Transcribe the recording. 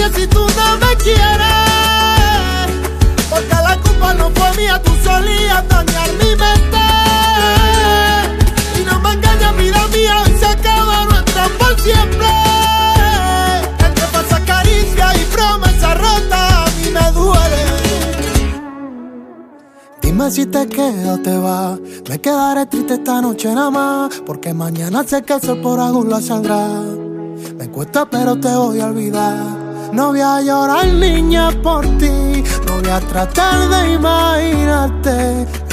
nadie si tú no me quieres. Porque la culpa no fue mía, tú solías dañar mi mente. Y no me engañes, vida mía, hoy se acaba nuestra por siempre. Entre falsas caricias y promesas rotas, a mí me duele. Dime si te quedas o te vas. Me quedaré triste esta noche nada más, porque mañana sé que el sol por algún lado saldrá. Me cuesta pero te voy a olvidar. No voy a llorar, niña, por ti. No voy a tratar de imaginarte